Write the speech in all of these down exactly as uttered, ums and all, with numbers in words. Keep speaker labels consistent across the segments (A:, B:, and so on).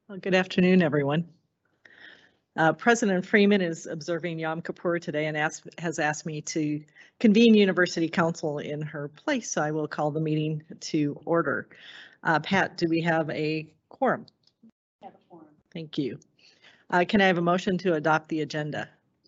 A: Well, good afternoon, everyone. Uh, President Freeman is observing Yom Kippur today and asked, has asked me to convene University Council in her place, so I will call the meeting to order. Uh, Pat, do we have a quorum?
B: We have a quorum.
A: Thank you. Uh, can I have a motion to adopt the agenda?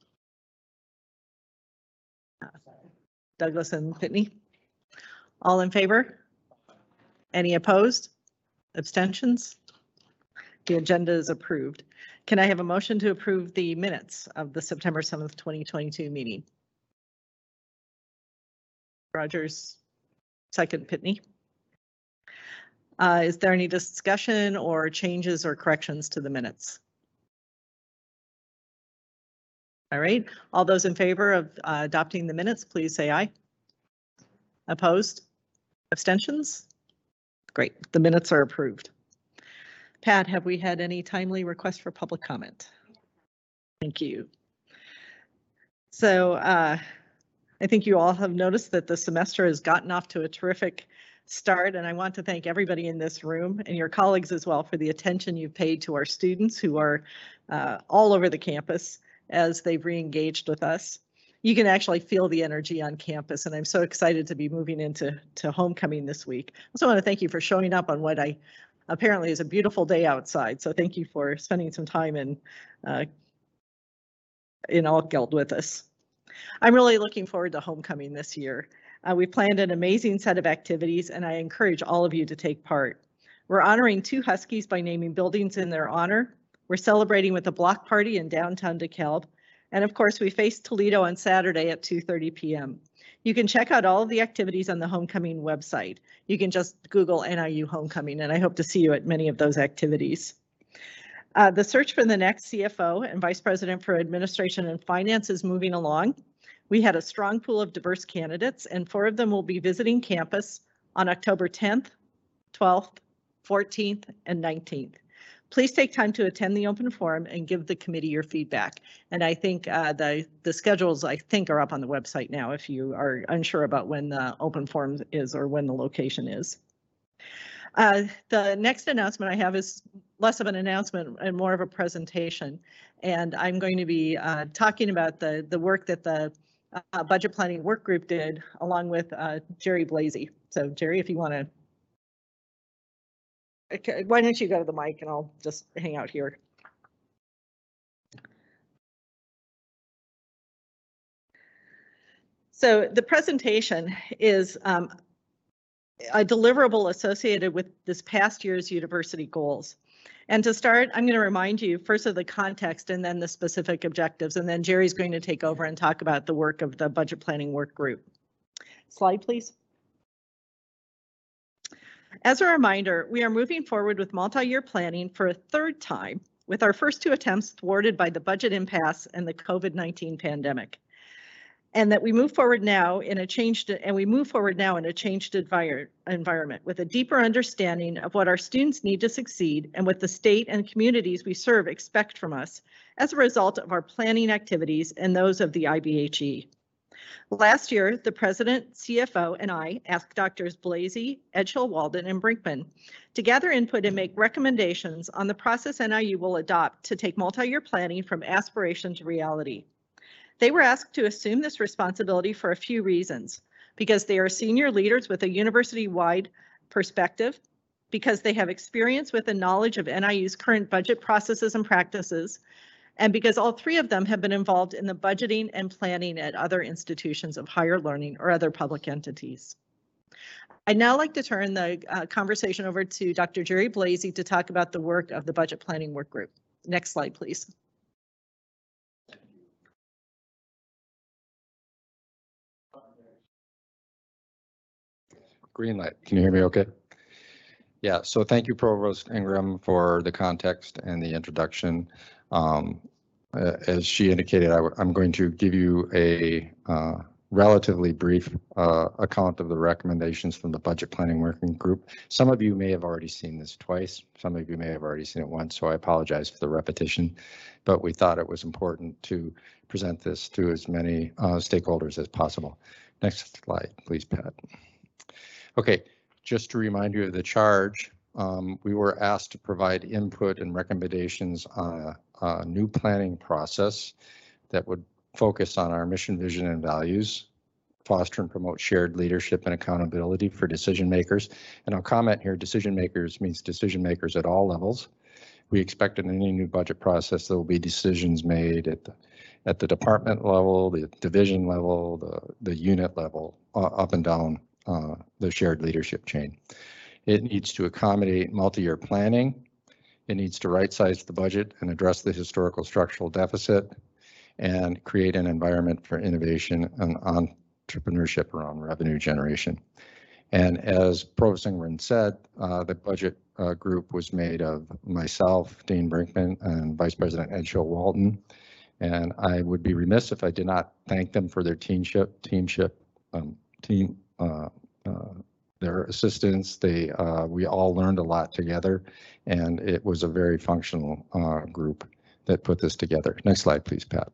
A: Uh, Douglas and Pitney? All in favor? Any opposed? Abstentions? The agenda is approved. Can I have a motion to approve the minutes of the September seventh, twenty twenty-two meeting? Rogers, second. Pitney. Uh, is there any discussion or changes or corrections to the minutes? All right, all those in favor of uh, adopting the minutes, please say aye. Opposed? Abstentions? Great, the minutes are approved. Pat, have we had any timely requests for public comment? Thank you. So uh, I think you all have noticed that the semester has gotten off to a terrific start, and I want to thank everybody in this room and your colleagues as well for the attention you've paid to our students who are uh, all over the campus as they've re-engaged with us. You can actually feel the energy on campus, and I'm so excited to be moving into to homecoming this week. I also want to thank you for showing up on what I apparently is a beautiful day outside. So thank you for spending some time in uh, in Altgeld with us. I'm really looking forward to homecoming this year. Uh, we planned an amazing set of activities, and I encourage all of you to take part. We're honoring two Huskies by naming buildings in their honor. We're celebrating with a block party in downtown DeKalb. And of course, we face Toledo on Saturday at two thirty p m You can check out all of the activities on the homecoming website. You can just Google N I U homecoming, and I hope to see you at many of those activities. Uh, the search for the next C F O and Vice President for Administration and Finance is moving along. We had a strong pool of diverse candidates, and four of them will be visiting campus on October tenth, twelfth, fourteenth, and nineteenth. Please take time to attend the open forum and give the committee your feedback. And I think uh, the, the schedules, I think, are up on the website now if you are unsure about when the open forum is or when the location is. Uh, the next announcement I have is less of an announcement and more of a presentation. And I'm going to be uh, talking about the, the work that the uh, budget planning work group did along with uh, Jerry Blasey. So Jerry, if you want to Okay, why don't you go to the mic and I'll just hang out here. So the presentation is um, a deliverable associated with this past year's university goals. And to start, I'm going to remind you first of the context and then the specific objectives, and then Jerry's going to take over and talk about the work of the budget planning work group. Slide, please. As a reminder, we are moving forward with multi-year planning for a third time, with our first two attempts thwarted by the budget impasse and the COVID nineteen pandemic. And that we move forward now in a changed and we move forward now in a changed envir environment with a deeper understanding of what our students need to succeed and what the state and communities we serve expect from us as a result of our planning activities and those of the I B H E. Last year, the president, C F O, and I asked Doctors Blasey, Edgehill Walden, and Brinkman to gather input and make recommendations on the process N I U will adopt to take multi-year planning from aspiration to reality. They were asked to assume this responsibility for a few reasons, because they are senior leaders with a university-wide perspective, because they have experience with and knowledge of N I U's current budget processes and practices, and because all three of them have been involved in the budgeting and planning at other institutions of higher learning or other public entities. I'd now like to turn the uh, conversation over to Doctor Jerry Blasey to talk about the work of the budget planning work group. Next slide, please.
C: Green light. Can you hear me okay? Yeah, so thank you, Provost Ingram, for the context and the introduction. Um, uh, as she indicated, I I'm going to give you a uh, relatively brief uh, account of the recommendations from the budget planning working group. Some of you may have already seen this twice. Some of you may have already seen it once, so I apologize for the repetition, but we thought it was important to present this to as many uh, stakeholders as possible. Next slide, please, Pat. Okay, just to remind you of the charge, um, we were asked to provide input and recommendations on a, a new planning process that would focus on our mission, vision, and values, foster and promote shared leadership and accountability for decision makers. And I'll comment here, decision makers means decision makers at all levels. We expect in any new budget process, there will be decisions made at the, at the department level, the division level, the, the unit level, uh, up and down uh, the shared leadership chain. It needs to accommodate multi-year planning. It needs to right-size the budget and address the historical structural deficit and create an environment for innovation and entrepreneurship around revenue generation. And as Provost Ingram said, uh, the budget uh, group was made of myself, Dean Brinkman, and Vice President Ed Showalton. And I would be remiss if I did not thank them for their teamship, teamship, um, team, uh, uh, their assistance. They, uh, we all learned a lot together, and it was a very functional uh, group that put this together. Next slide, please, Pat.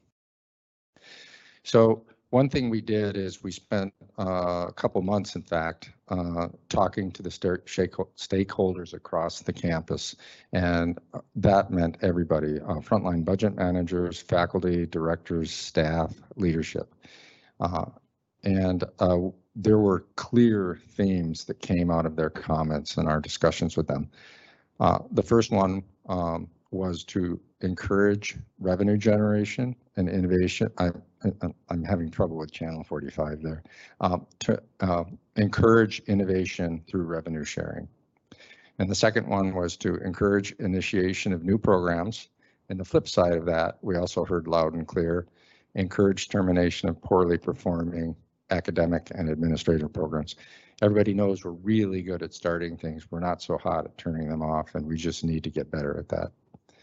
C: So one thing we did is we spent uh, a couple months, in fact, uh, talking to the stakeholders across the campus, and that meant everybody, uh, frontline budget managers, faculty, directors, staff, leadership. Uh, and uh, there were clear themes that came out of their comments and our discussions with them. Uh, the first one um, was to encourage revenue generation and innovation. I, I'm having trouble with channel forty-five there. Um, to uh, encourage innovation through revenue sharing. And the second one was to encourage initiation of new programs. And the flip side of that, we also heard loud and clear, encourage termination of poorly performing academic and administrative programs. Everybody knows we're really good at starting things. We're not so hot at turning them off, and we just need to get better at that.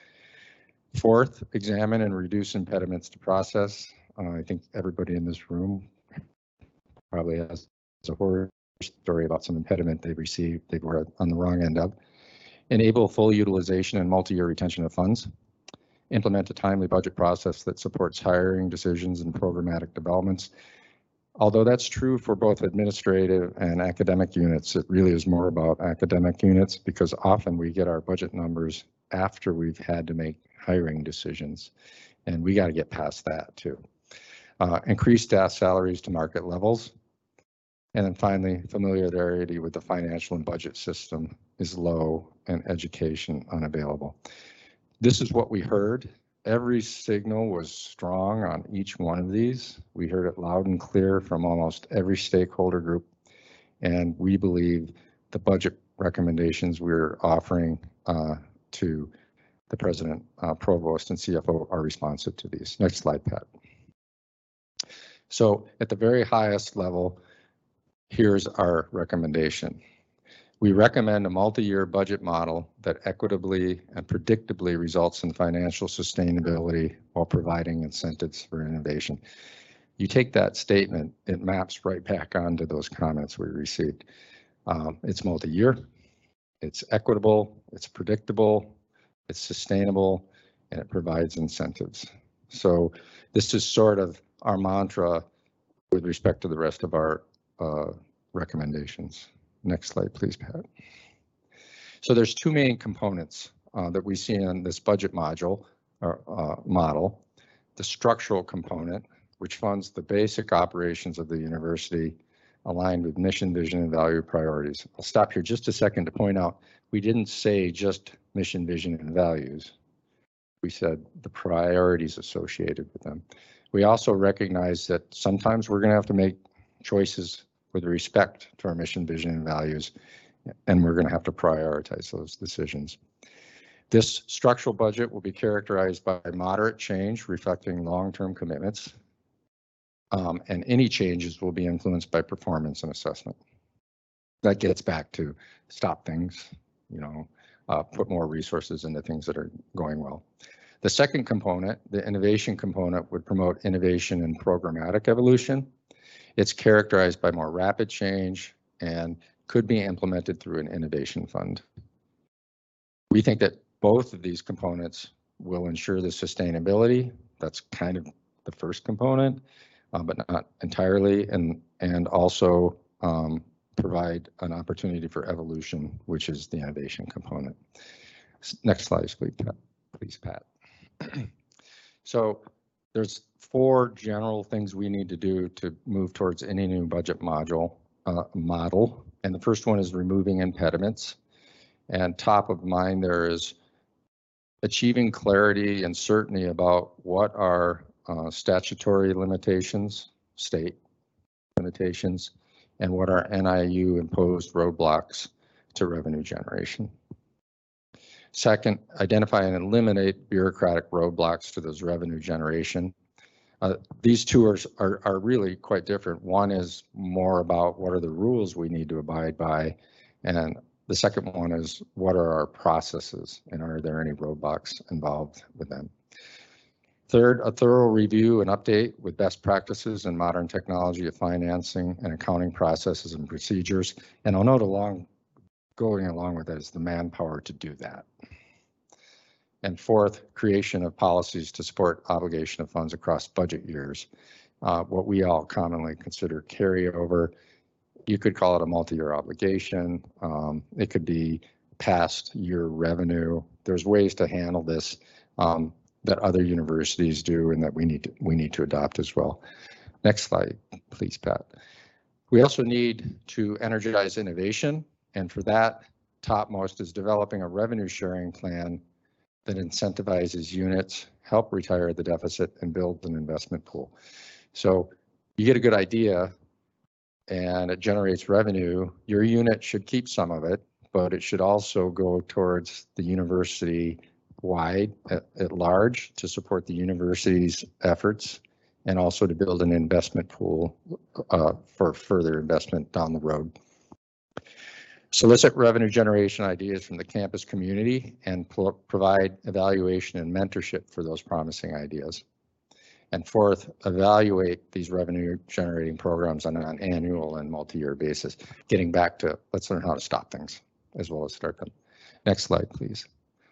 C: Fourth, examine and reduce impediments to process. Uh, I think everybody in this room probably has a horror story about some impediment they've received, they were on the wrong end of. Enable full utilization and multi-year retention of funds. Implement a timely budget process that supports hiring decisions and programmatic developments. Although that's true for both administrative and academic units, it really is more about academic units because often we get our budget numbers after we've had to make hiring decisions, and we got to get past that too. Uh, increase staff salaries to market levels. And then finally, familiarity with the financial and budget system is low and education unavailable. This is what we heard. Every signal was strong on each one of these. We heard it loud and clear from almost every stakeholder group. And we believe the budget recommendations we're offering uh, to the President, uh, Provost, and C F O are responsive to these. Next slide, Pat. So at the very highest level, here's our recommendation. We recommend a multi-year budget model that equitably and predictably results in financial sustainability while providing incentives for innovation. You take that statement, it maps right back onto those comments we received. Um, it's multi-year, it's equitable, it's predictable, it's sustainable, and it provides incentives. So this is sort of our mantra with respect to the rest of our uh, recommendations. Next slide, please, Pat. So there's two main components uh, that we see in this budget module or uh, model. The structural component, which funds the basic operations of the university aligned with mission, vision, and value priorities. I'll stop here just a second to point out we didn't say just mission, vision, and values. We said the priorities associated with them. We also recognize that sometimes we're going to have to make choices with respect to our mission, vision, and values, and we're going to have to prioritize those decisions. This structural budget will be characterized by moderate change reflecting long-term commitments, um, and any changes will be influenced by performance and assessment. That gets back to stop things, you know, uh, put more resources into things that are going well. The second component, the innovation component, would promote innovation and programmatic evolution. It's characterized by more rapid change and could be implemented through an innovation fund. We think that both of these components will ensure the sustainability. That's kind of the first component, uh, but not entirely, and, and also um, provide an opportunity for evolution, which is the innovation component. Next slide, please, Pat. Please, Pat. So there's four general things we need to do to move towards any new budget module uh, model. And the first one is removing impediments. And top of mind there is achieving clarity and certainty about what are uh, statutory limitations, state limitations, and what are N I U imposed roadblocks to revenue generation. Second, identify and eliminate bureaucratic roadblocks to those revenue generation. Uh, these two are, are, are really quite different. One is more about what are the rules we need to abide by, and the second one is what are our processes and are there any roadblocks involved with them. Third, a thorough review and update with best practices and modern technology of financing and accounting processes and procedures. And I'll note along, going along with that is the manpower to do that. And fourth, creation of policies to support obligation of funds across budget years, uh, what we all commonly consider carryover. You could call it a multi-year obligation. Um, it could be past year revenue. There's ways to handle this um, that other universities do and that we need to, we need to adopt as well. Next slide, please, Pat. We also need to energize innovation, and for that, topmost is developing a revenue sharing plan that incentivizes units, help retire the deficit, and build an investment pool. So you get a good idea and it generates revenue. Your unit should keep some of it, but it should also go towards the university wide at, at large to support the university's efforts and also to build an investment pool uh, for further investment down the road. Solicit revenue generation ideas from the campus community and provide evaluation and mentorship for those promising ideas. And fourth, evaluate these revenue generating programs on an annual and multi-year basis, getting back to let's learn how to stop things as well as start them. Next slide, please.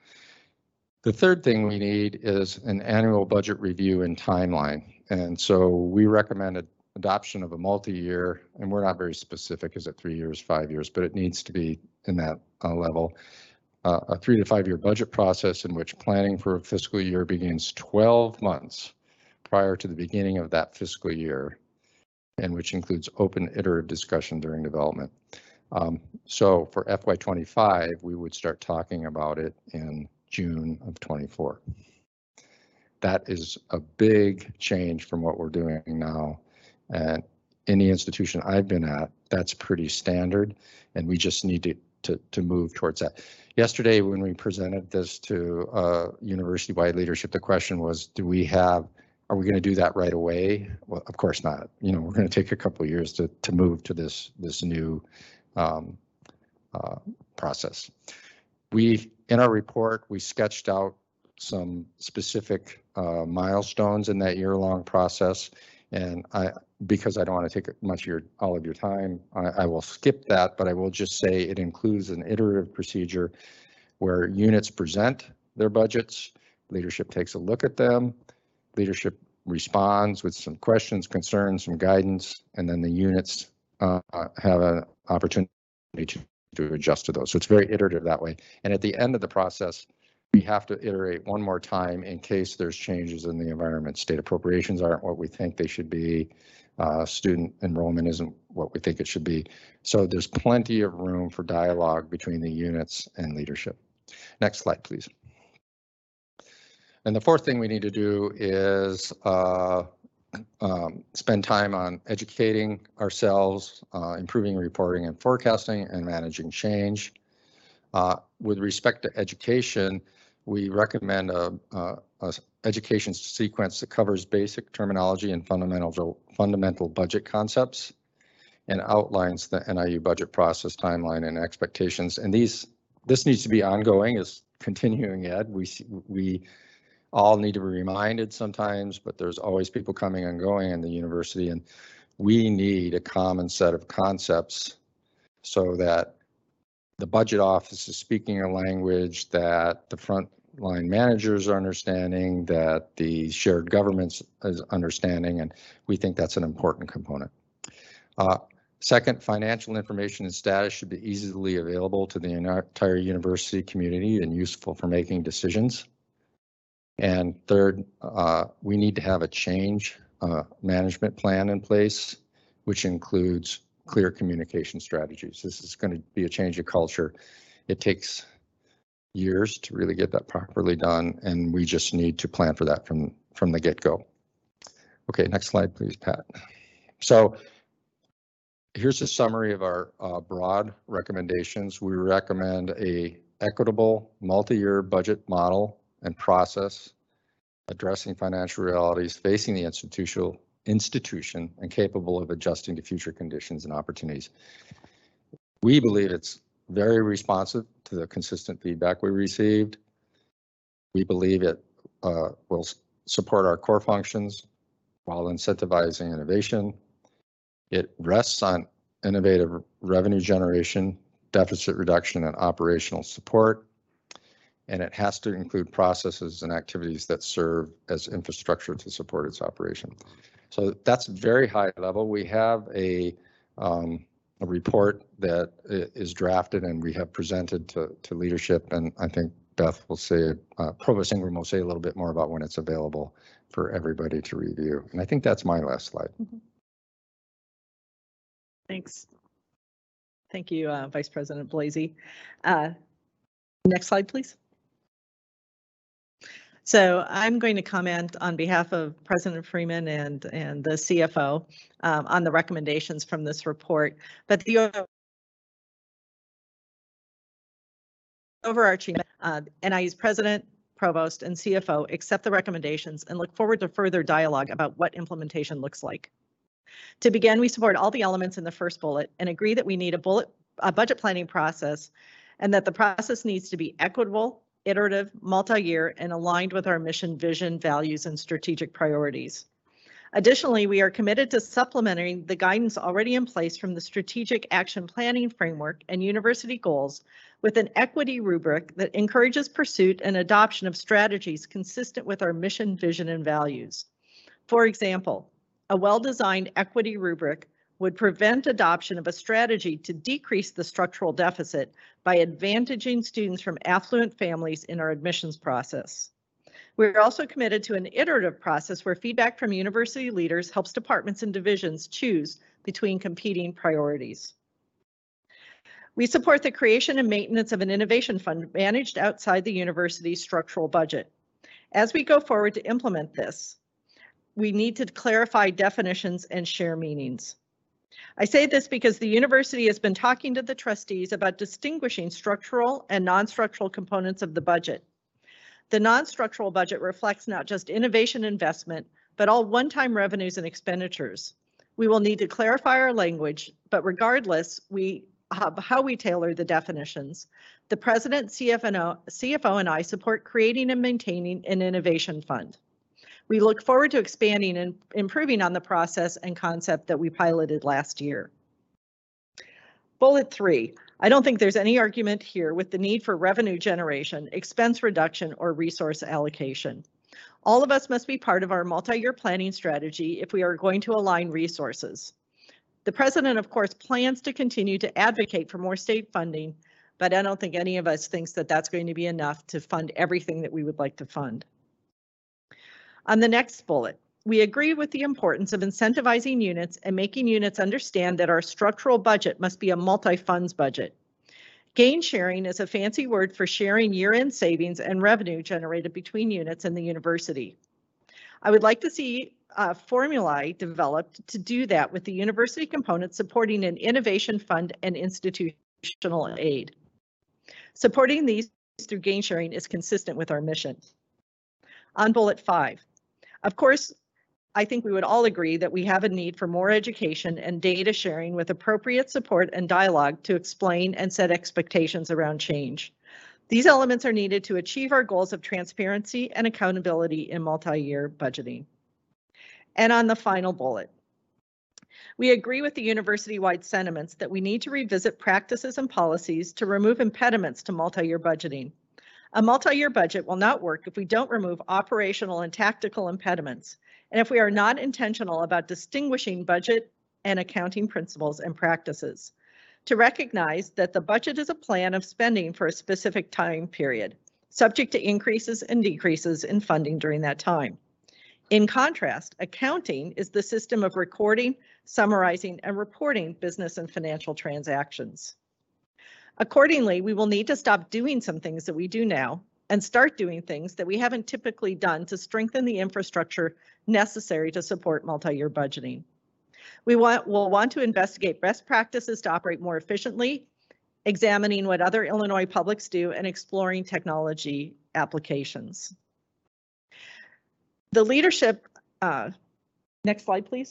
C: The third thing we need is an annual budget review and timeline. And so we recommended adoption of a multi-year, and we're not very specific, is it three years, five years, but it needs to be in that uh, level. Uh, a three to five year budget process in which planning for a fiscal year begins twelve months prior to the beginning of that fiscal year, and which includes open iterative discussion during development. Um, so for F Y twenty-five, we would start talking about it in June of twenty-four. That is a big change from what we're doing now. And in the institution I've been at, that's pretty standard, and we just need to, to, to move towards that. Yesterday, when we presented this to uh, university-wide leadership, the question was, do we have, are we going to do that right away? Well, of course not. You know, we're going to take a couple of years to, to move to this, this new um, uh, process. We, in our report, we sketched out some specific uh, milestones in that year-long process. And I, because I don't want to take much of your, all of your time, I, I will skip that, but I will just say it includes an iterative procedure where units present their budgets, leadership takes a look at them, leadership responds with some questions, concerns, some guidance, and then the units uh, have an opportunity to, to adjust to those. So it's very iterative that way. And at the end of the process, we have to iterate one more time in case there's changes in the environment. State appropriations aren't what we think they should be. Uh, student enrollment isn't what we think it should be. So there's plenty of room for dialogue between the units and leadership. Next slide, please. And the fourth thing we need to do is uh, um, spend time on educating ourselves, uh, improving reporting and forecasting, and managing change. Uh, with respect to education, we recommend a, a, a education sequence that covers basic terminology and fundamental fundamental budget concepts and outlines the N I U budget process timeline and expectations. And these this needs to be ongoing as continuing ed. We we all need to be reminded sometimes, but there's always people coming and going in the university, and we need a common set of concepts so that the budget office is speaking a language that the frontline managers are understanding, that the shared governments is understanding, and we think that's an important component. Uh, Second, financial information and status should be easily available to the entire university community and useful for making decisions. And third, uh, we need to have a change uh, management plan in place, which includes clear communication strategies. This is going to be a change of culture. It takes years to really get that properly done, and we just need to plan for that from, from the get-go. Okay, next slide, please, Pat. So here's a summary of our uh, broad recommendations. We recommend a equitable multi-year budget model and process addressing financial realities facing the institutional institution and capable of adjusting to future conditions and opportunities. We believe it's very responsive to the consistent feedback we received. We believe it uh, will support our core functions while incentivizing innovation. It rests on innovative revenue generation, deficit reduction, and operational support. And it has to include processes and activities that serve as infrastructure to support its operation. So that's very high level. We have a, um, a report that is drafted and we have presented to, to leadership. And I think Beth will say, uh, Provost Ingram will say a little bit more about when it's available for everybody to review. And I think that's my last slide.
A: Mm-hmm. Thanks. Thank you, uh, Vice President Blasey. Uh, next slide, please. So I'm going to comment on behalf of President Freeman and, and the C F O um, on the recommendations from this report, but the overarching uh, N I U's President, Provost, and C F O accept the recommendations and look forward to further dialogue about what implementation looks like. To begin, we support all the elements in the first bullet and agree that we need a bullet, a budget planning process, and that the process needs to be equitable, iterative, multi-year, and aligned with our mission, vision, values, and strategic priorities. Additionally, we are committed to supplementing the guidance already in place from the Strategic Action Planning Framework and University Goals with an equity rubric that encourages pursuit and adoption of strategies consistent with our mission, vision, and values. For example, a well-designed equity rubric would prevent adoption of a strategy to decrease the structural deficit by advantaging students from affluent families in our admissions process. We're also committed to an iterative process where feedback from university leaders helps departments and divisions choose between competing priorities. We support the creation and maintenance of an innovation fund managed outside the university's structural budget. As we go forward to implement this, we need to clarify definitions and share meanings. I say this because the university has been talking to the trustees about distinguishing structural and non-structural components of the budget. The non-structural budget reflects not just innovation investment, but all one-time revenues and expenditures. We will need to clarify our language, but regardless, we have how we tailor the definitions. The President, C F O, C F O, and I support creating and maintaining an innovation fund. We look forward to expanding and improving on the process and concept that we piloted last year. Bullet three, I don't think there's any argument here with the need for revenue generation, expense reduction, or resource allocation. All of us must be part of our multi-year planning strategy if we are going to align resources. The President, of course, plans to continue to advocate for more state funding, but I don't think any of us thinks that that's going to be enough to fund everything that we would like to fund. On the next bullet, we agree with the importance of incentivizing units and making units understand that our structural budget must be a multi-funds budget. Gain sharing is a fancy word for sharing year-end savings and revenue generated between units and the university. I would like to see a formulae developed to do that with the university component supporting an innovation fund and institutional aid. Supporting these through gain sharing is consistent with our mission. On bullet five, of course, I think we would all agree that we have a need for more education and data sharing with appropriate support and dialogue to explain and set expectations around change. These elements are needed to achieve our goals of transparency and accountability in multi-year budgeting. And on the final bullet, we agree with the university-wide sentiments that we need to revisit practices and policies to remove impediments to multi-year budgeting. A multi-year budget will not work if we don't remove operational and tactical impediments, and if we are not intentional about distinguishing budget and accounting principles and practices. To recognize that the budget is a plan of spending for a specific time period, subject to increases and decreases in funding during that time. In contrast, accounting is the system of recording, summarizing, and reporting business and financial transactions. Accordingly, we will need to stop doing some things that we do now and start doing things that we haven't typically done to strengthen the infrastructure necessary to support multi-year budgeting. We want, will want to investigate best practices to operate more efficiently, examining what other Illinois publics do, and exploring technology applications. The leadership, uh, next slide, please.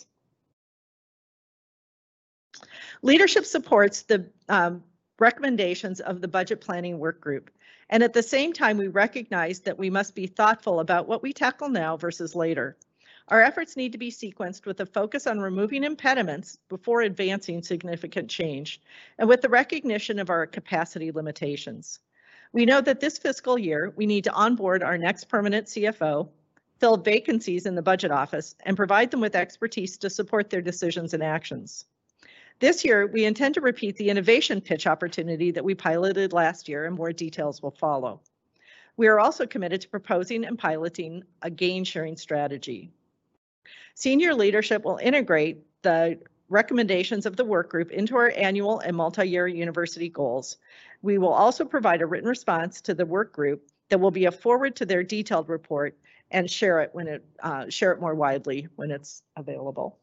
A: Leadership supports the um, recommendations of the budget planning work group. And at the same time, we recognize that we must be thoughtful about what we tackle now versus later. Our efforts need to be sequenced with a focus on removing impediments before advancing significant change, and with the recognition of our capacity limitations. We know that this fiscal year, we need to onboard our next permanent C F O, fill vacancies in the budget office, and provide them with expertise to support their decisions and actions. This year, we intend to repeat the innovation pitch opportunity that we piloted last year, and more details will follow. We are also committed to proposing and piloting a gain sharing strategy. Senior leadership will integrate the recommendations of the work group into our annual and multi-year university goals. We will also provide a written response to the work group that will be a forward to their detailed report and share it when it uh, share it more widely when it's available.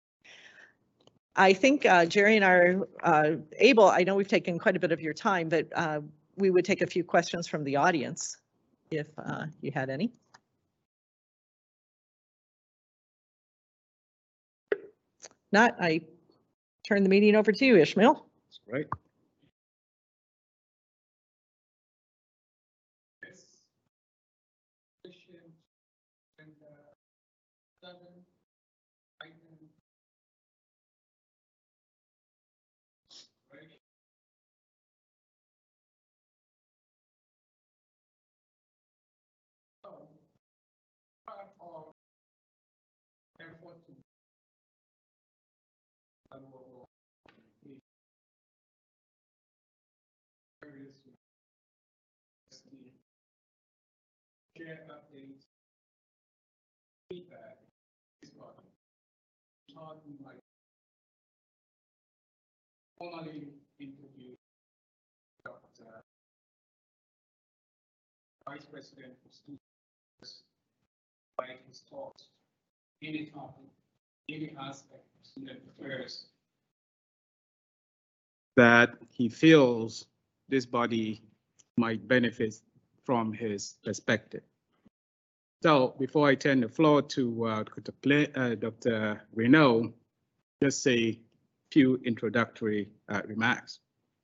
A: I think uh, Jerry and I are uh, able, I know we've taken quite a bit of your time, but uh, we would take a few questions from the audience if uh, you had any. Not, I turn the meeting over to you, Ishmael.
B: That's great. Share updates, feedback, is what talking like formally interview Doctor Vice President for Students, write his thoughts, any topic, any aspect of student affairs that he feels this body might benefit from his perspective. So before I turn the floor to uh, Doctor Play, uh, Doctor Renaud, just a few introductory uh, remarks.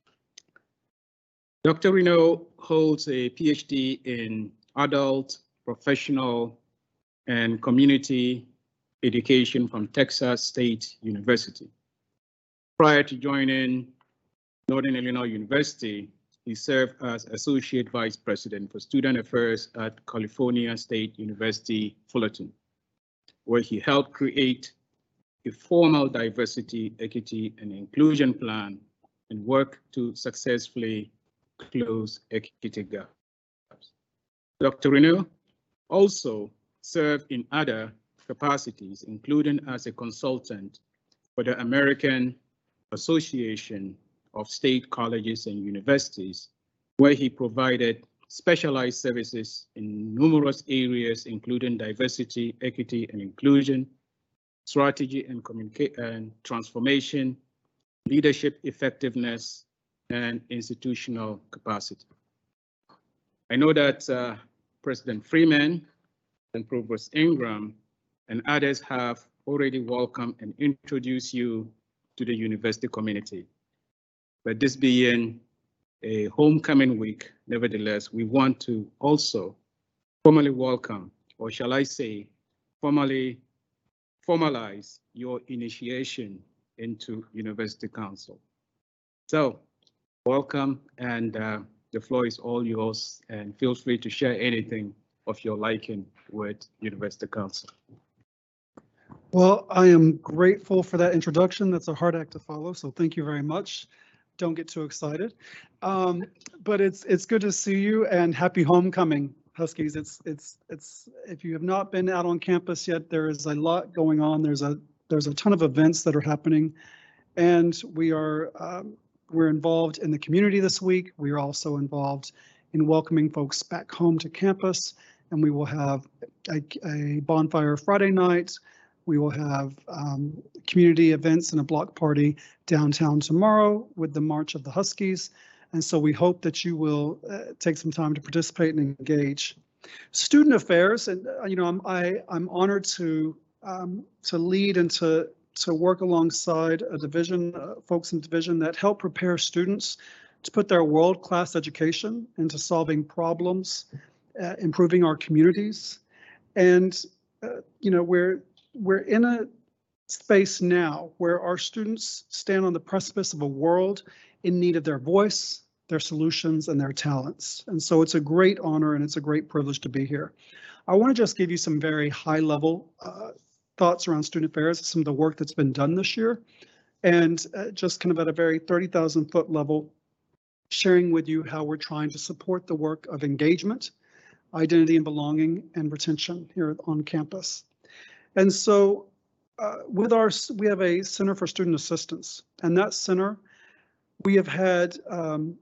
B: Doctor Renaud holds a PhD in adult, professional, and community education from Texas State University. Prior to joining Northern Illinois University, he served as Associate Vice President for Student Affairs at California State University, Fullerton, where he helped create a formal diversity, equity, and inclusion plan and work to successfully close equity gaps. Doctor Renaud also served in other capacities, including as a consultant for the American Association of State Colleges and Universities, where he provided specialized services in numerous areas, including diversity, equity, and inclusion, strategy and communication and transformation, leadership effectiveness, and institutional capacity. I know that uh, President Freeman and Provost Ingram and others have already welcomed and introduced you to the university community. But this being a homecoming week, nevertheless, we want to also formally welcome, or shall I say, formally formalize your initiation into University Council. So welcome, and uh, the floor is all yours, and feel free to share anything of your liking with University Council.
D: Well, I am grateful for that introduction. That's a hard act to follow, so thank you very much. Don't get too excited. Um, but it's it's good to see you and happy homecoming, Huskies. It's it's it's if you have not been out on campus yet, there is a lot going on. There's a there's a ton of events that are happening, and we are um, we're involved in the community this week. We are also involved in welcoming folks back home to campus, and we will have a, a bonfire Friday night. We will have um, community events and a block party downtown tomorrow with the March of the Huskies. And so we hope that you will uh, take some time to participate and engage. Student affairs, and uh, you know, I'm I, I'm honored to um, to lead and to to work alongside a division, uh, folks in division that help prepare students to put their world-class education into solving problems, uh, improving our communities, and uh, you know, we're We're in a space now where our students stand on the precipice of a world in need of their voice, their solutions, and their talents. And so it's a great honor and it's a great privilege to be here. I want to just give you some very high level uh, thoughts around student affairs, some of the work that's been done this year, and uh, just kind of at a very thirty thousand foot level, sharing with you how we're trying to support the work of engagement, identity and belonging, and retention here on campus. And so uh, with our, we have a Center for Student Assistance, and that center, we have had um,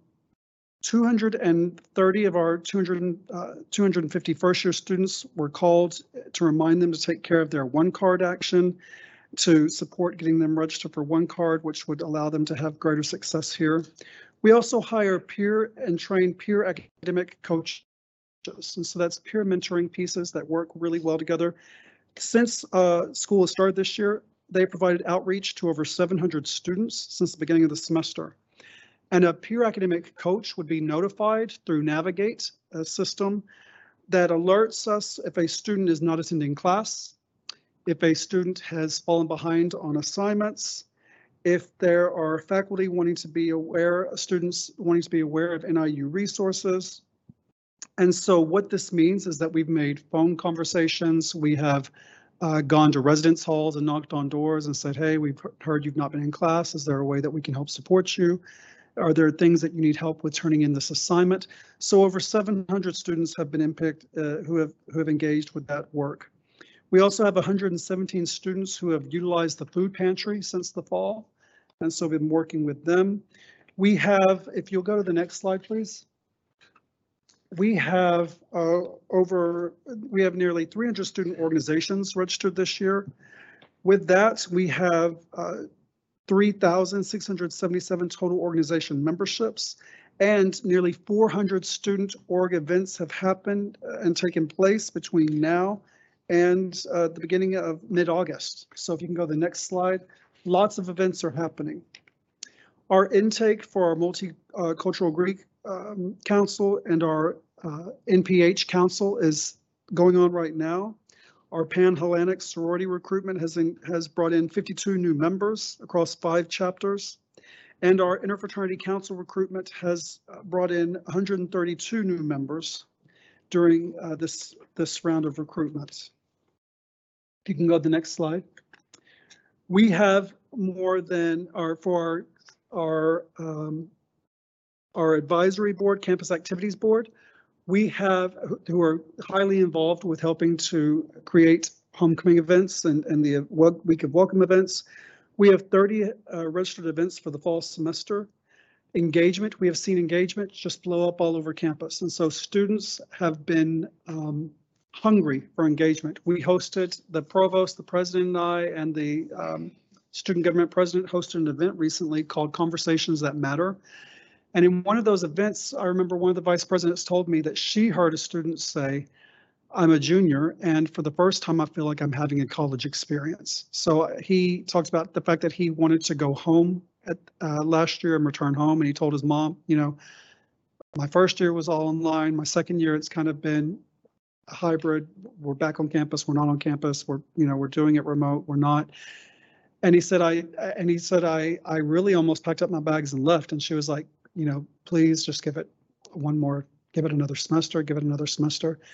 D: two hundred thirty of our two hundred, uh, two hundred fifty first year students were called to remind them to take care of their one card action, to support getting them registered for one card, which would allow them to have greater success here. We also hire peer and train peer academic coaches. And so that's peer mentoring pieces that work really well together. Since uh, school has started this year, they provided outreach to over seven hundred students since the beginning of the semester. And a peer academic coach would be notified through Navigate, a system that alerts us if a student is not attending class, if a student has fallen behind on assignments, if there are faculty wanting to be aware, students wanting to be aware of N I U resources. And so what this means is that we've made phone conversations. We have uh, gone to residence halls and knocked on doors and said, hey, we've heard you've not been in class. Is there a way that we can help support you? Are there things that you need help with turning in this assignment? So over seven hundred students have been impacted, uh, who have who have engaged with that work. We also have one hundred seventeen students who have utilized the food pantry since the fall. And so we've been working with them. We have, if you'll go to the next slide, please. We have uh, over, we have nearly three hundred student organizations registered this year. With that, we have uh, three thousand six hundred seventy-seven total organization memberships, and nearly four hundred student org events have happened and taken place between now and uh, the beginning of mid-August. So if you can go to the next slide, lots of events are happening. Our intake for our Multicultural uh, Greek um, Council and our uh, N P H Council is going on right now. Our Pan-Hellenic sorority recruitment has, in, has brought in fifty-two new members across five chapters. And our Interfraternity Council recruitment has brought in one hundred thirty-two new members during uh, this, this round of recruitment. If you can go to the next slide. We have more than our, for our, our, um, our advisory board, campus activities board, we have, who are highly involved with helping to create homecoming events and, and the week of welcome events. We have thirty uh, registered events for the fall semester. Engagement, we have seen engagement just blow up all over campus. And so students have been um, hungry for engagement. We hosted, the provost, the president and I, and the um, student government president hosted an event recently called Conversations That Matter. And in one of those events, I remember one of the vice presidents told me that she heard a student say, I'm a junior, and for the first time, I feel like I'm having a college experience. So he talks about the fact that he wanted to go home at uh, last year and return home. And he told his mom, you know, my first year was all online. My second year, it's kind of been a hybrid. We're back on campus. We're not on campus. We're, you know, we're doing it remote. We're not. And he said, I, and he said, I, I really almost packed up my bags and left. And she was like, you know, please just give it one more, give it another semester, give it another semester.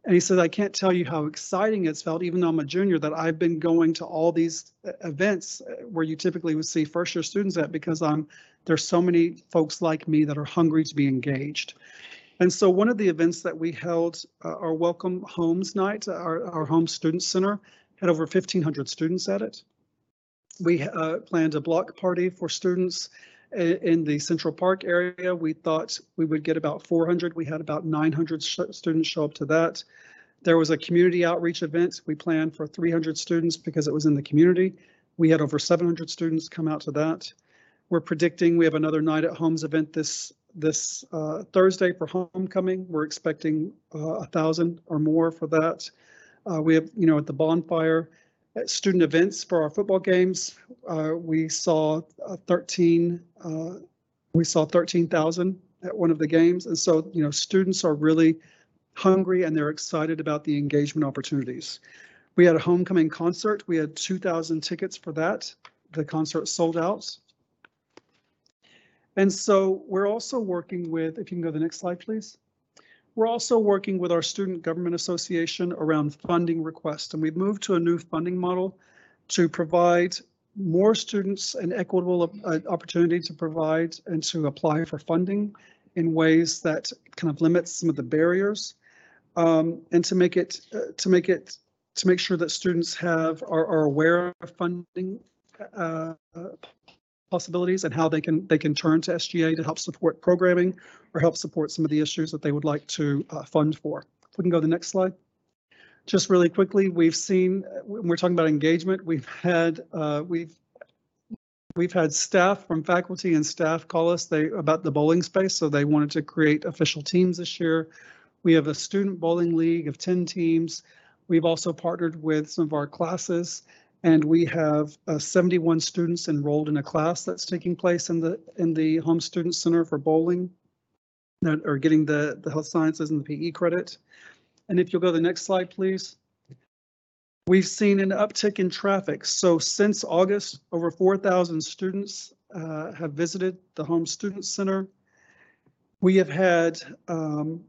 D: And he said, I can't tell you how exciting it's felt, even though I'm a junior, that I've been going to all these events where you typically would see first year students at, because I'm there's so many folks like me that are hungry to be engaged. And so one of the events that we held, uh, our Welcome Homes Night, our, our Home Student Center, had over fifteen hundred students at it. We uh, planned a block party for students in the Central Park area. We thought we would get about four hundred. We had about nine hundred sh students show up to that. There was a community outreach event. We planned for three hundred students because it was in the community. We had over seven hundred students come out to that. We're predicting we have another Night at Homes event this this uh, Thursday for homecoming. We're expecting uh, a thousand or more for that. Uh, we have, you know, at the bonfire, at student events for our football games, uh, we saw uh, thirteen. Uh, we saw thirteen thousand at one of the games, and so you know, students are really hungry and they're excited about the engagement opportunities. We had a homecoming concert. We had two thousand tickets for that. The concert sold out. And so we're also working with, if you can go to the next slide, please. We're also working with our Student Government Association around funding requests, and we've moved to a new funding model to provide more students an equitable uh, opportunity to provide and to apply for funding in ways that kind of limits some of the barriers, um, and to make it uh, to make it to make sure that students have are, are aware of funding uh, uh, possibilities and how they can they can turn to S G A to help support programming or help support some of the issues that they would like to uh, fund for. If we can go to the next slide. Just really quickly, we've seen, when we're talking about engagement, we've had uh, we've we've had staff from faculty and staff call us they about the bowling space, so they wanted to create official teams this year. We have a student bowling league of ten teams. We've also partnered with some of our classes, and we have uh, seventy-one students enrolled in a class that's taking place in the in the Home Student Center for bowling that are getting the, the health sciences and the P E credit. And if you'll go to the next slide, please. We've seen an uptick in traffic. So since August, over four thousand students uh, have visited the Home Student Center. We have had, um,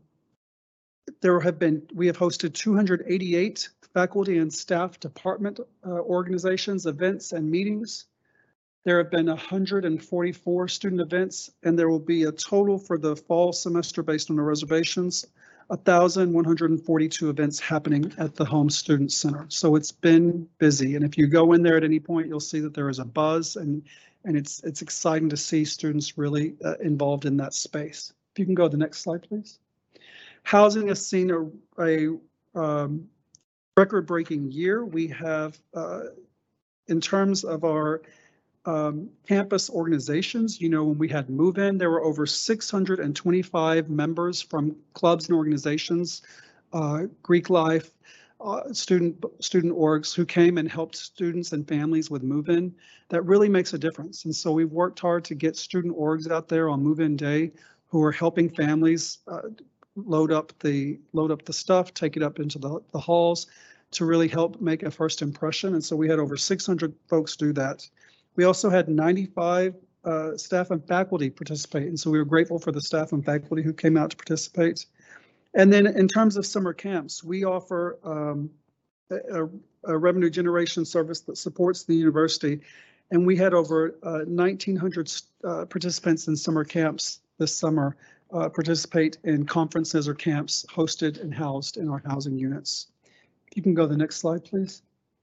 D: there have been, we have hosted two hundred eighty-eight faculty and staff department uh, organizations, events, and meetings. There have been one hundred forty-four student events, and there will be a total for the fall semester based on the reservations, one thousand one hundred forty-two events happening at the Home Student Center. So it's been busy, and if you go in there at any point, you'll see that there is a buzz, and and it's it's exciting to see students really uh, involved in that space. If you can go to the next slide, please. Housing has seen a, a um, record-breaking year. We have, uh, in terms of our um, campus organizations, you know, when we had Move In, there were over six hundred twenty-five members from clubs and organizations, uh, Greek Life, uh, student student orgs who came and helped students and families with Move In. That really makes a difference. And so we've worked hard to get student orgs out there on Move In Day who are helping families uh, load up the load up the stuff, take it up into the, the halls to really help make a first impression. And so we had over six hundred folks do that. We also had ninety-five uh, staff and faculty participate, and so we were grateful for the staff and faculty who came out to participate. And then in terms of summer camps, we offer um, a, a revenue generation service that supports the university, and we had over uh, nineteen hundred uh, participants in summer camps this summer uh, participate in conferences or camps hosted and housed in our housing units. If you can go to the next slide, please.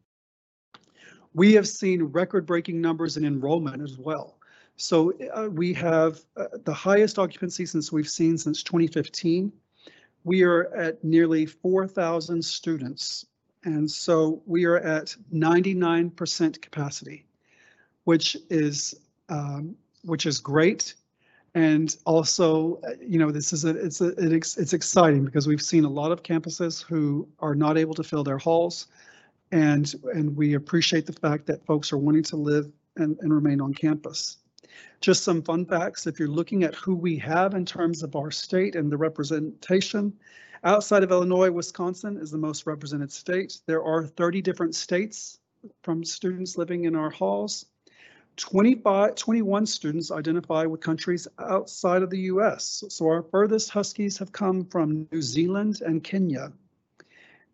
D: We have seen record-breaking numbers in enrollment as well. So uh, we have uh, the highest occupancy since we've seen since twenty fifteen. We are at nearly four thousand students. And so we are at ninety-nine percent capacity, which is um, which is great. And also, you know, this is a, it's a, it's it's exciting because we've seen a lot of campuses who are not able to fill their halls. And, and we appreciate the fact that folks are wanting to live and, and remain on campus. Just some fun facts, if you're looking at who we have in terms of our state and the representation, outside of Illinois, Wisconsin is the most represented state. There are thirty different states from students living in our halls. twenty-five, twenty-one students identify with countries outside of the U S. So our furthest Huskies have come from New Zealand and Kenya.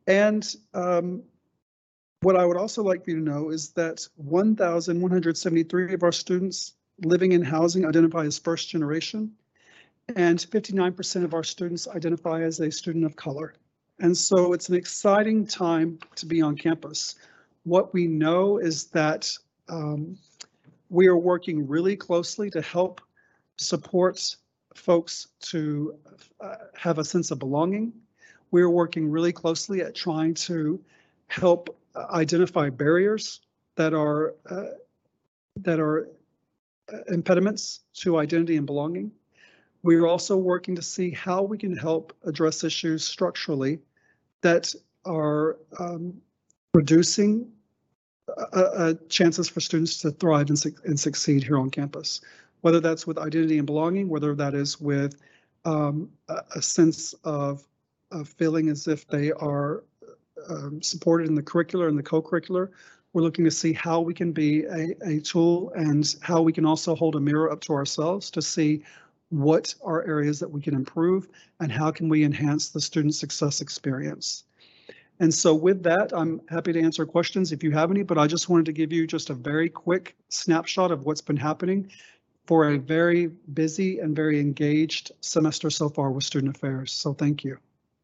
D: And um, what I would also like for you to know is that one thousand one hundred seventy-three of our students living in housing identify as first generation, and fifty-nine percent of our students identify as a student of color. And so it's an exciting time to be on campus. What we know is that um, we are working really closely to help support folks to uh, have a sense of belonging. We're working really closely at trying to help identify barriers that are uh, that are impediments to identity and belonging. We're also working to see how we can help address issues structurally that are um, reducing uh, uh, chances for students to thrive and, su and succeed here on campus, whether that's with identity and belonging, whether that is with um, a, a sense of, of feeling as if they are um, supported in the curricular and the co-curricular. We're looking to see how we can be a, a tool and how we can also hold a mirror up to ourselves to see what are areas that we can improve and how can we enhance the student success experience. And so with that, I'm happy to answer questions if you have any, but I just wanted to give you just a very quick snapshot of what's been happening for a very busy and very engaged semester so far with student affairs. So thank you.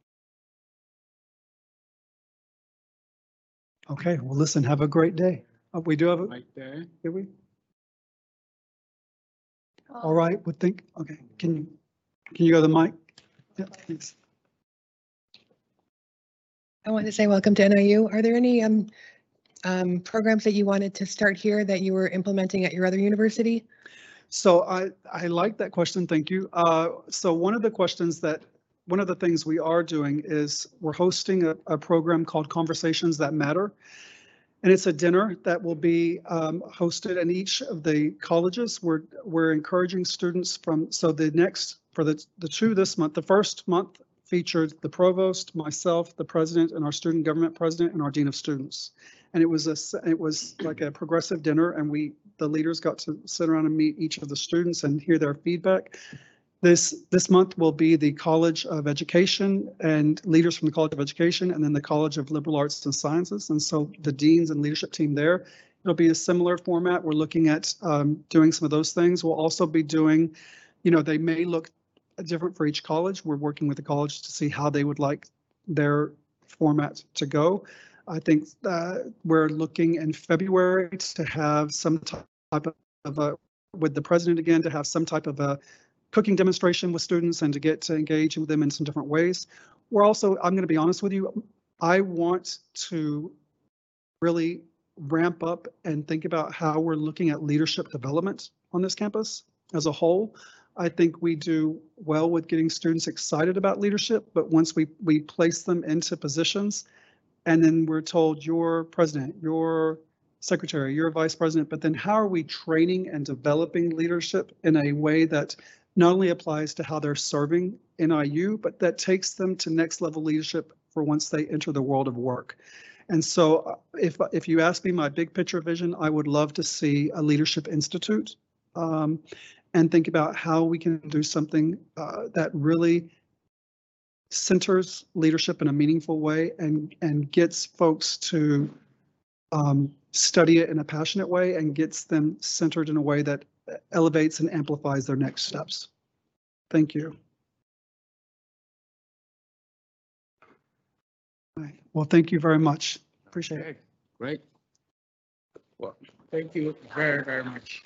D: Okay, well, listen, have a great day. Uh, we do have a,
B: Right there.
D: did we? All right, well, think, okay, can you, can you go to the mic? Yeah, thanks.
E: I want to say welcome to N I U. Are there any um, um, programs that you wanted to start here that you were implementing at your other university?
D: So I, I like that question, thank you. Uh, so one of the questions that, one of the things we are doing is we're hosting a, a program called Conversations That Matter. And it's a dinner that will be um, hosted in each of the colleges. We're, we're encouraging students from, so the next, for the, the two this month, the first month featured the provost, myself, the president, and our student government president, and our dean of students. And it was a, it was like a progressive dinner, and we, the leaders got to sit around and meet each of the students and hear their feedback. This, this month will be the College of Education and leaders from the College of Education, and then the College of Liberal Arts and Sciences. And so the deans and leadership team there, it'll be a similar format. We're looking at um, doing some of those things. We'll also be doing, you know, they may look different for each college. We're working with the college to see how they would like their format to go. I think uh, we're looking in February to have some type of a, with the president again, to have some type of a cooking demonstration with students and to get to engage with them in some different ways. We're also, I'm going to be honest with you, I want to really ramp up and think about how we're looking at leadership development on this campus as a whole. I think we do well with getting students excited about leadership, but once we, we place them into positions and then we're told you're president, you're secretary, you're vice president, but then how are we training and developing leadership in a way that not only applies to how they're serving N I U, but that takes them to next level leadership for once they enter the world of work. And so if, if you ask me my big picture vision, I would love to see a leadership institute um, and think about how we can do something uh, that really centers leadership in a meaningful way and, and gets folks to um, study it in a passionate way and gets them centered in a way that elevates and amplifies their next steps. Thank you. All right. Well, thank you very much. Appreciate it.
B: Okay, great. Well, thank you very, very much.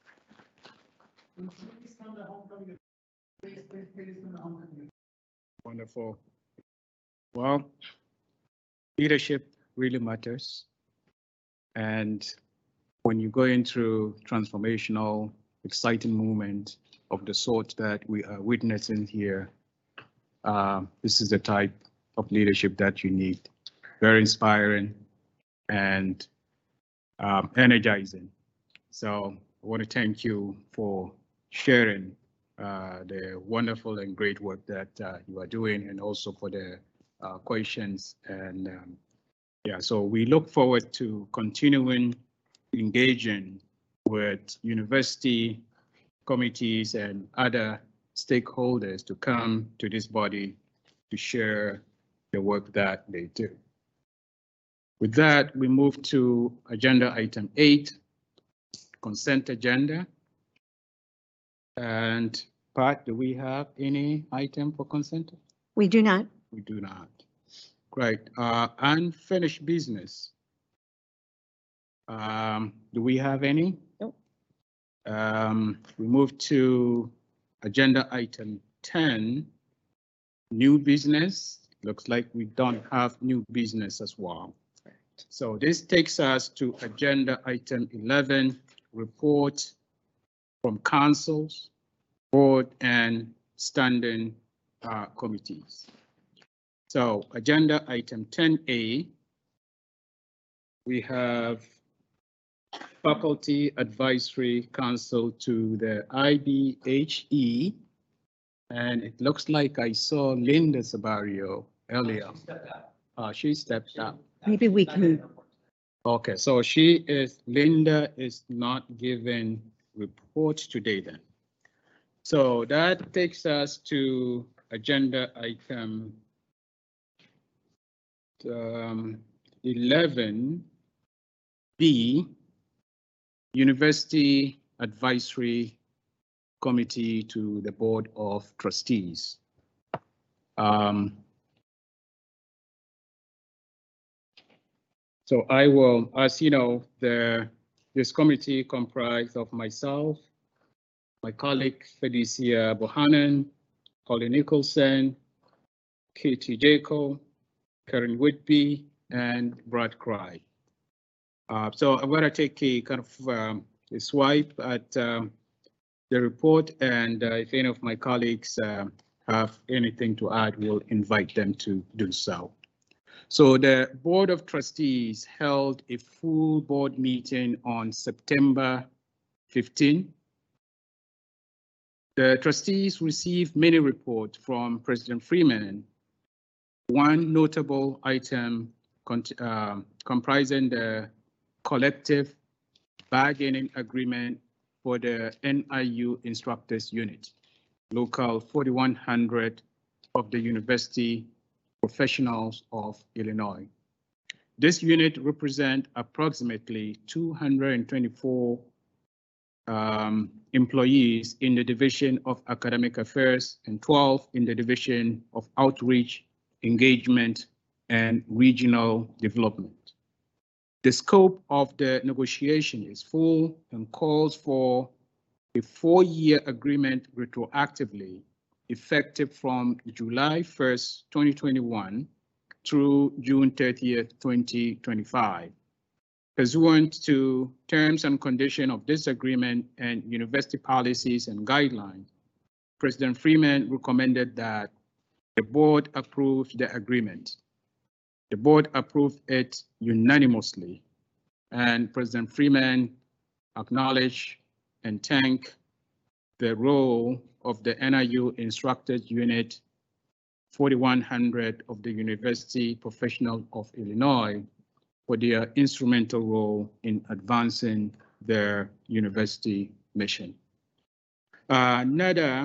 B: Wonderful. Well, leadership really matters. And when you're going through transformational, exciting movement of the sort that we are witnessing here, uh, this is the type of leadership that you need. Very inspiring and um, energizing. So I want to thank you for sharing uh, the wonderful and great work that uh, you are doing, and also for the uh, questions. And um, yeah, so we look forward to continuing engaging with university committees and other stakeholders to come to this body to share the work that they do. With that, we move to agenda item eight, consent agenda. And Pat, do we have any item for consent?
F: We do not.
B: We do not. Great. Uh, unfinished business. Um, do we have any?
F: Nope.
B: Um, we move to agenda item ten, new business. Looks like we don't have new business as well. So this takes us to agenda item eleven, report from councils, board and standing uh, committees. So agenda item ten A, we have Faculty Advisory Council to the I B H E. And it looks like I saw Linda Sabario earlier. Uh, she stepped up.
F: Maybe we can,
B: Okay, so she is, Linda is not giving report today then. So that takes us to agenda item um, eleven B, University Advisory Committee to the Board of Trustees. Um, so I will, as you know, the this committee comprised of myself, my colleague Felicia Bohannon, Holly Nicholson, Katie Jaco, Karen Whitby, and Brad Cry. Uh, so I'm going to take a kind of um, a swipe at um, the report, and uh, if any of my colleagues uh, have anything to add, we'll invite them to do so. So the Board of Trustees held a full board meeting on September fifteenth. The trustees received many reports from President Freeman. One notable item uh, comprising the collective bargaining agreement for the N I U Instructors Unit, Local forty-one hundred of the University Professionals of Illinois. This unit represents approximately two hundred twenty-four um, employees in the Division of Academic Affairs and twelve in the Division of Outreach, Engagement, and Regional Development. The scope of the negotiation is full and calls for a four-year agreement retroactively effective from July first, twenty twenty-one through June thirtieth, twenty twenty-five. Pursuant to terms and conditions of this agreement and university policies and guidelines, President Freeman recommended that the board approve the agreement. The board approved it unanimously, and President Freeman acknowledged and thanked the role of the N I U Instructors Unit forty-one hundred of the University Professionals of Illinois for their instrumental role in advancing their university mission. Uh, another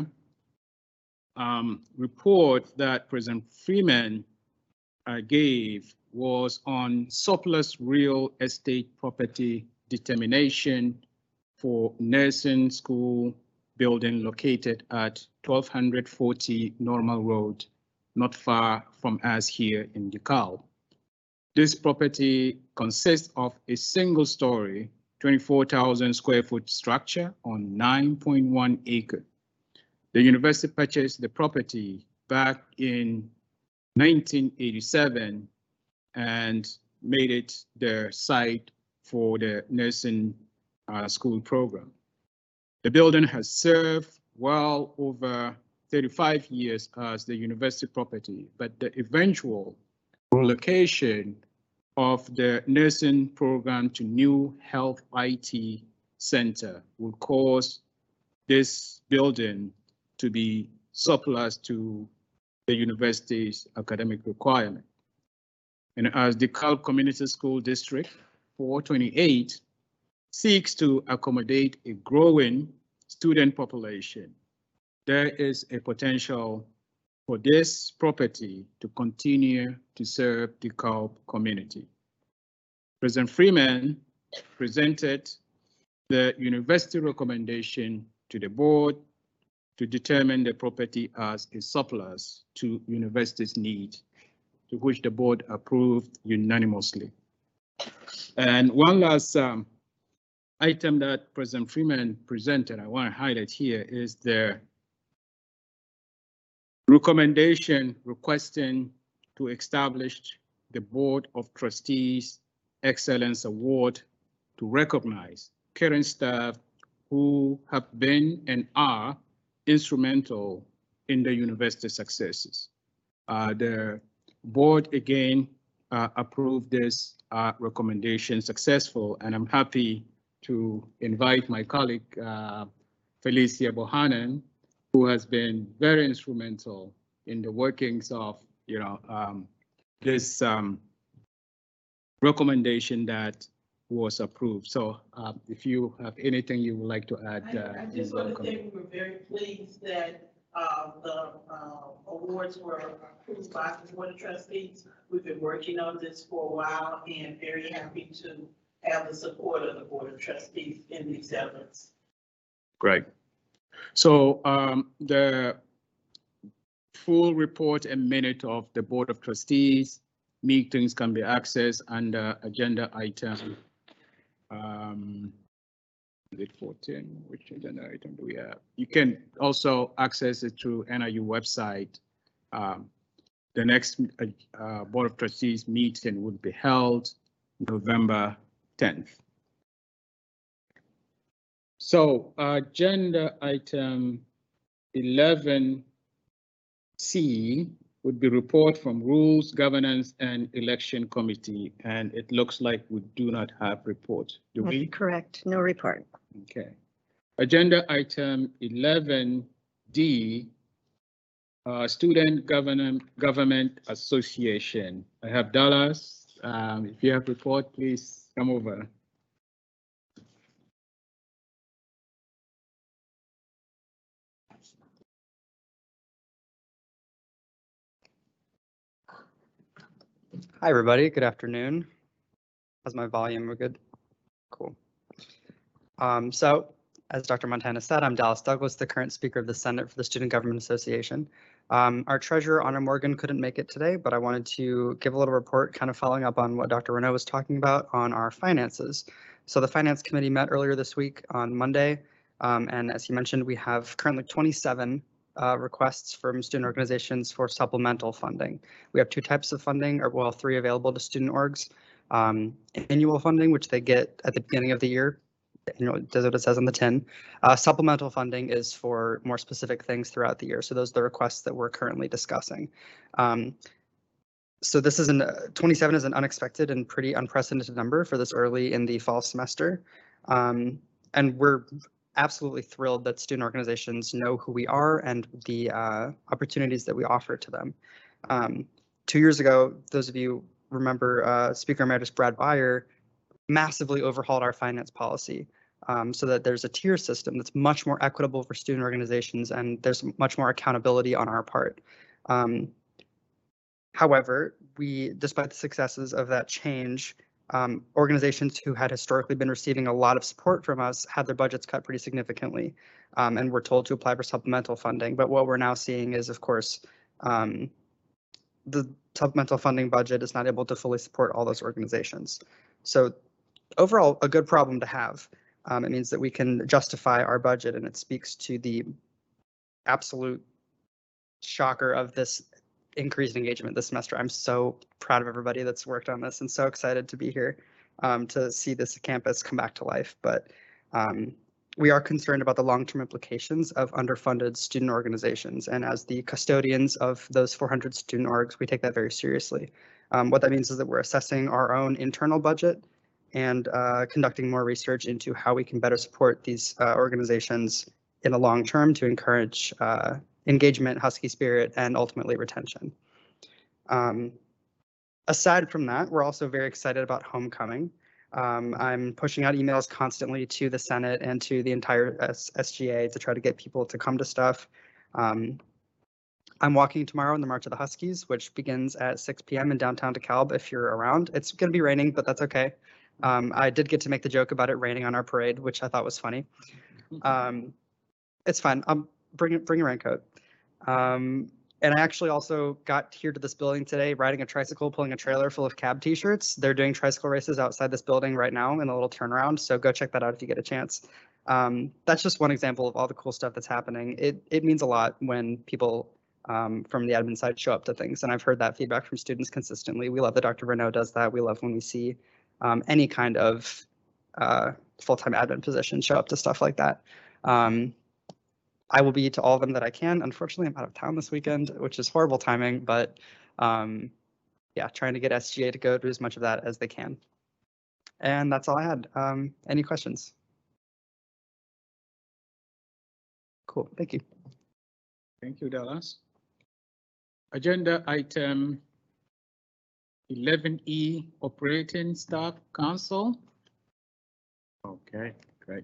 B: um, report that President Freeman uh, gave was on surplus real estate property determination for nursing school building located at twelve forty Normal Road, not far from us here in DeKalb. This property consists of a single story, twenty-four thousand square foot structure on nine point one acre. The university purchased the property back in nineteen eighty-seven and made it the site for the nursing uh, school program. The building has served well over thirty-five years as the university property, but the eventual relocation of the nursing program to New Health I T Center will cause this building to be surplus to the university's academic requirement. And as the DeKalb Community School District four twenty-eight seeks to accommodate a growing student population, there is a potential for this property to continue to serve the DeKalb community. President Freeman presented the university recommendation to the board to determine the property as a surplus to university's need, to which the board approved unanimously. And one last um, item that President Freeman presented, I want to highlight here, is the recommendation requesting to establish the Board of Trustees Excellence Award to recognize current staff who have been and are instrumental in the university successes. Uh, the board again uh, approved this uh, recommendation successful, and I'm happy to invite my colleague uh, Felicia Bohannon, who has been very instrumental in the workings of, you know, um, this um, recommendation that was approved. So uh, if you have anything you would like to add.
G: I,
B: uh,
G: I
B: you're
G: just want to
B: welcome.
G: say we were very pleased that uh, the uh, awards were approved by the Board of Trustees. We've been working on this for a while and very happy to have the support of the Board of Trustees in these efforts.
B: Great. So um, the full report and minute of the Board of Trustees meetings can be accessed under agenda item. Um, is it fourteen? Which agenda item do we have? You can also access it through N I U website. Um, the next uh, Board of Trustees meeting would be held November tenth. So agenda item eleven C would be report from Rules, Governance and Election Committee, and it looks like we do not have report, do
F: That's
B: we?
F: correct. No report.
B: Okay. Agenda item eleven D, uh, Student Government Government Association. I have Dallas. Um, if you have report, please come over.
H: Hi, everybody. Good afternoon. How's my volume? We're good? Cool. Um, so, as Doctor Montana said, I'm Dallas Douglas, the current Speaker of the Senate for the Student Government Association. Um, our Treasurer, Honor Morgan, couldn't make it today, but I wanted to give a little report kind of following up on what Doctor Renaud was talking about on our finances. So the Finance Committee met earlier this week on Monday, um, and as he mentioned, we have currently twenty-seven Uh, requests from student organizations for supplemental funding. We have two types of funding, or well, three available to student orgs. Um, annual funding, which they get at the beginning of the year, you know, does what it says on the tin. Uh, supplemental funding is for more specific things throughout the year. So those are the requests that we're currently discussing. Um, so this is an uh, twenty-seven is an unexpected and pretty unprecedented number for this early in the fall semester. Um, and we're absolutely thrilled that student organizations know who we are and the uh, opportunities that we offer to them. Um, two years ago, those of you remember uh, Speaker Emeritus Brad Beyer massively overhauled our finance policy um, so that there's a tier system that's much more equitable for student organizations and there's much more accountability on our part. Um, however, we, despite the successes of that change, Um, organizations who had historically been receiving a lot of support from us had their budgets cut pretty significantly um, and were told to apply for supplemental funding. But what we're now seeing is, of course, um, the supplemental funding budget is not able to fully support all those organizations. So overall, a good problem to have. Um, it means that we can justify our budget, and it speaks to the absolute shocker of this increased engagement this semester. I'm so proud of everybody that's worked on this and so excited to be here um, to see this campus come back to life. But um, we are concerned about the long-term implications of underfunded student organizations. And as the custodians of those four hundred student orgs, we take that very seriously. Um, what that means is that we're assessing our own internal budget and uh, conducting more research into how we can better support these uh, organizations in the long term to encourage uh, engagement, Husky spirit, and ultimately retention. Um, aside from that, we're also very excited about homecoming. Um, I'm pushing out emails constantly to the Senate and to the entire S SGA to try to get people to come to stuff. Um, I'm walking tomorrow in the March of the Huskies, which begins at six p m in downtown DeKalb if you're around. It's going to be raining, but that's okay. Um, I did get to make the joke about it raining on our parade, which I thought was funny. Um, it's fine. I'm bring bring a raincoat. Um, and I actually also got here to this building today riding a tricycle, pulling a trailer full of cab t-shirts. They're doing tricycle races outside this building right now in a little turnaround. So go check that out if you get a chance. Um, that's just one example of all the cool stuff that's happening. It, it means a lot when people um, from the admin side show up to things. And I've heard that feedback from students consistently. We love that Doctor Renaud does that. We love when we see um, any kind of uh, full-time admin position show up to stuff like that. Um, I will be to all of them that I can. Unfortunately, I'm out of town this weekend, which is horrible timing, but um, yeah, trying to get S G A to go to as much of that as they can. And that's all I had. Um, any questions? Cool, thank you.
B: Thank you, Dallas. Agenda item eleven E, Operating Staff Council. Okay, great.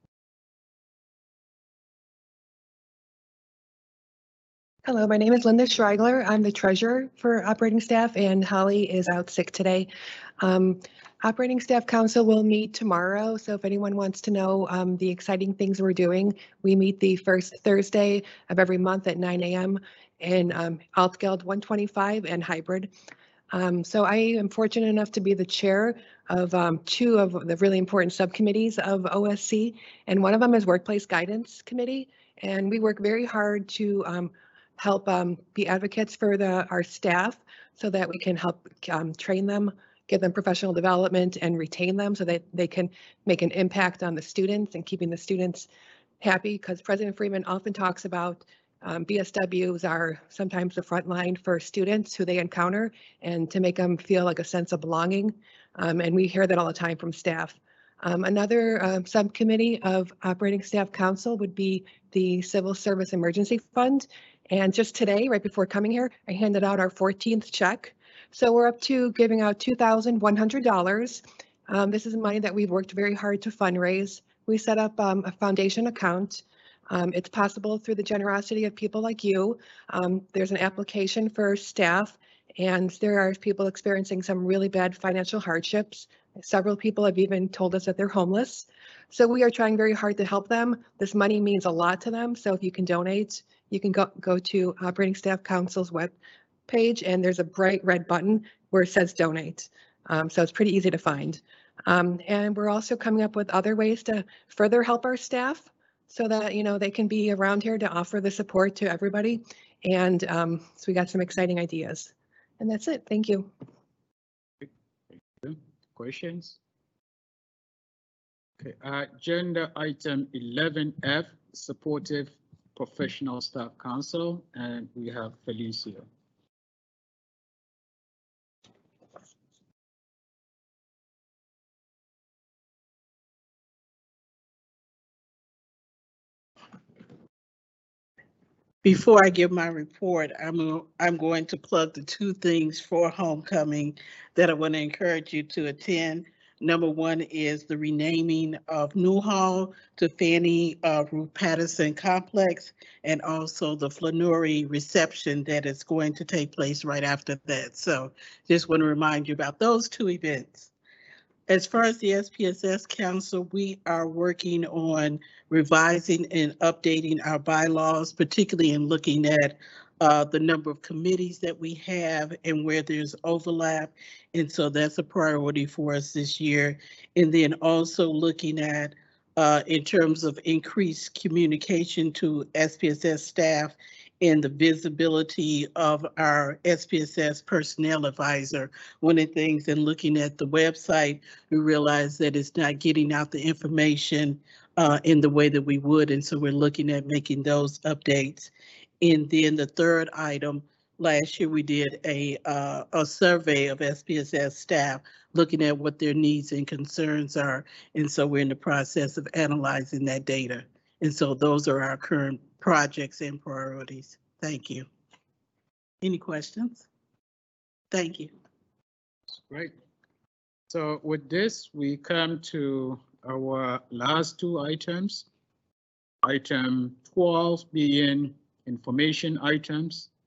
E: Hello, my name is Linda Schreigler. I'm the treasurer for operating staff, and Holly is out sick today. Um, Operating Staff Council will meet tomorrow, so if anyone wants to know um, the exciting things we're doing, we meet the first Thursday of every month at nine A M in um, Altgeld one twenty-five and hybrid. Um, so I am fortunate enough to be the chair of um, two of the really important subcommittees of O S C, and one of them is Workplace Guidance Committee, and we work very hard to um, help um, be advocates for the our staff so that we can help um, train them, give them professional development, and retain them so that they can make an impact on the students and keeping the students happy, because President Freeman often talks about um, B S Ws are sometimes the front line for students who they encounter, and to make them feel like a sense of belonging. Um, and we hear that all the time from staff. Um, another uh, subcommittee of Operating Staff Council would be the Civil Service Emergency Fund. And just today, right before coming here, I handed out our fourteenth check. So we're up to giving out two thousand one hundred dollars. Um, this is money that we've worked very hard to fundraise. We set up um, a foundation account. Um, it's possible through the generosity of people like you. Um, there's an application for staff, and there are people experiencing some really bad financial hardships. Several people have even told us that they're homeless. So we are trying very hard to help them. This money means a lot to them. So if you can donate, you can go, go to Operating Staff Council's web page, and there's a bright red button where it says donate. Um, so it's pretty easy to find. Um, and we're also coming up with other ways to further help our staff so that, you know, they can be around here to offer the support to everybody. And um, so we got some exciting ideas. And that's it. Thank you.
B: Questions? Okay, uh, agenda item eleven F, Supportive Professional Staff Council, and we have Felicia.
G: Before I give my report, I'm, I'm going to plug the two things for homecoming that I want to encourage you to attend. Number one is the renaming of Newhall to Fannie uh, Ruth Patterson Complex, and also the Flannery reception that is going to take place right after that. So just want to remind you about those two events. As far as the S P S S Council, we are working on revising and updating our bylaws, particularly in looking at uh, the number of committees that we have and where there's overlap. And so that's a priority for us this year. And then also looking at, uh, in terms of increased communication to S P S S staff and the visibility of our S P S S personnel advisor. One of the things in looking at the website, we realized that it's not getting out the information uh, in the way that we would. And so we're looking at making those updates. And then the third item, last year we did a, uh, a survey of S P S S staff looking at what their needs and concerns are. And so we're in the process of analyzing that data. And so those are our current projects and priorities. Thank you. Any questions? Thank you.
B: Great. So with this, we come to our last two items. Item twelve being information items.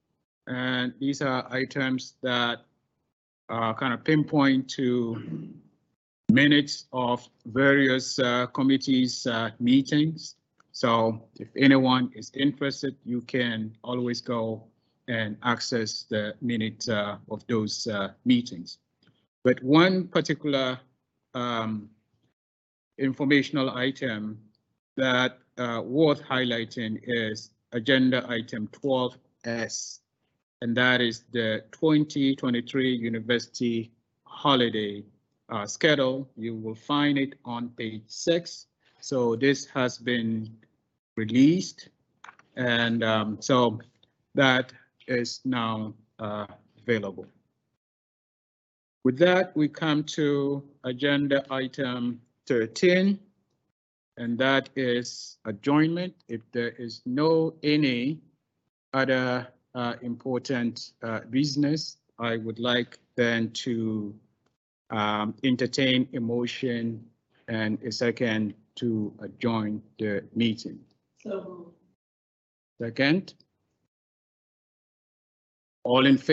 B: And these are items that uh, kind of pinpoint to minutes of various uh, committees uh, meetings. So if anyone is interested, you can always go and access the minute uh, of those uh, meetings. But one particular um, informational item that uh, worth highlighting is agenda item twelve S, and that is the twenty twenty-three university holiday uh, schedule. You will find it on page six. So this has been released, and um, so that is now uh, available. With that, we come to agenda item thirteen, and that is adjournment. If there is no any other uh, important uh, business, I would like then to um, entertain a motion and a second to adjourn the meeting.
G: So
B: Second. All in favor?